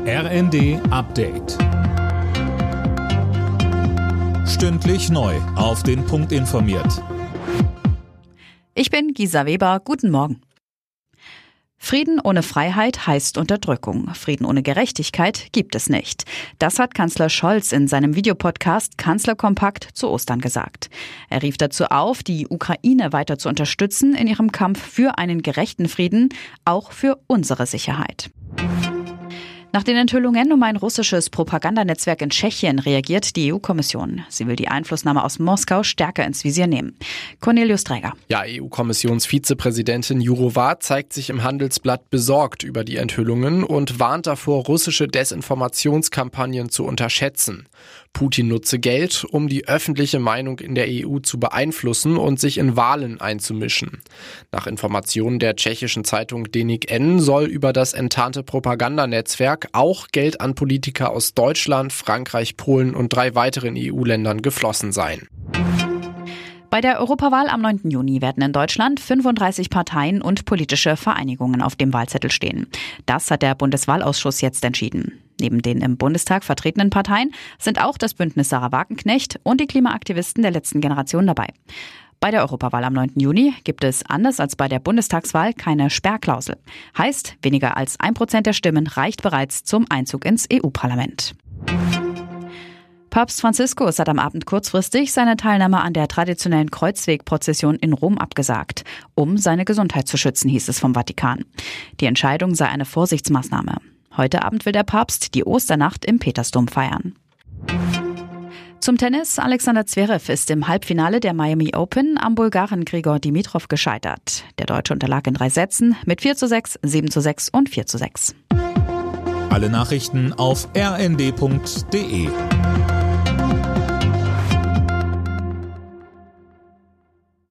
RND Update. Stündlich neu auf den Punkt informiert. Ich bin Gisa Weber, guten Morgen. Frieden ohne Freiheit heißt Unterdrückung. Frieden ohne Gerechtigkeit gibt es nicht. Das hat Kanzler Scholz in seinem Videopodcast Kanzlerkompakt zu Ostern gesagt. Er rief dazu auf, die Ukraine weiter zu unterstützen in ihrem Kampf für einen gerechten Frieden, auch für unsere Sicherheit. Nach den Enthüllungen um ein russisches Propagandanetzwerk in Tschechien reagiert die EU-Kommission. Sie will die Einflussnahme aus Moskau stärker ins Visier nehmen. Cornelius Träger. Ja, EU-Kommissionsvizepräsidentin Jourová zeigt sich im Handelsblatt besorgt über die Enthüllungen und warnt davor, russische Desinformationskampagnen zu unterschätzen. Putin nutze Geld, um die öffentliche Meinung in der EU zu beeinflussen und sich in Wahlen einzumischen. Nach Informationen der tschechischen Zeitung Deník N soll über das enttarnte Propagandanetzwerk auch Geld an Politiker aus Deutschland, Frankreich, Polen und 3 weiteren EU-Ländern geflossen sein. Bei der Europawahl am 9. Juni werden in Deutschland 35 Parteien und politische Vereinigungen auf dem Wahlzettel stehen. Das hat der Bundeswahlausschuss jetzt entschieden. Neben den im Bundestag vertretenen Parteien sind auch das Bündnis Sarah Wagenknecht und die Klimaaktivisten der letzten Generation dabei. Bei der Europawahl am 9. Juni gibt es, anders als bei der Bundestagswahl, keine Sperrklausel. Heißt, weniger als 1% der Stimmen reicht bereits zum Einzug ins EU-Parlament. Papst Franziskus hat am Abend kurzfristig seine Teilnahme an der traditionellen Kreuzwegprozession in Rom abgesagt, um seine Gesundheit zu schützen, hieß es vom Vatikan. Die Entscheidung sei eine Vorsichtsmaßnahme. Heute Abend will der Papst die Osternacht im Petersdom feiern. Zum Tennis: Alexander Zverev ist im Halbfinale der Miami Open am Bulgaren Grigor Dimitrov gescheitert. Der Deutsche unterlag in 3 Sätzen mit 4:6, 7:6 und 4:6. Alle Nachrichten auf rnd.de.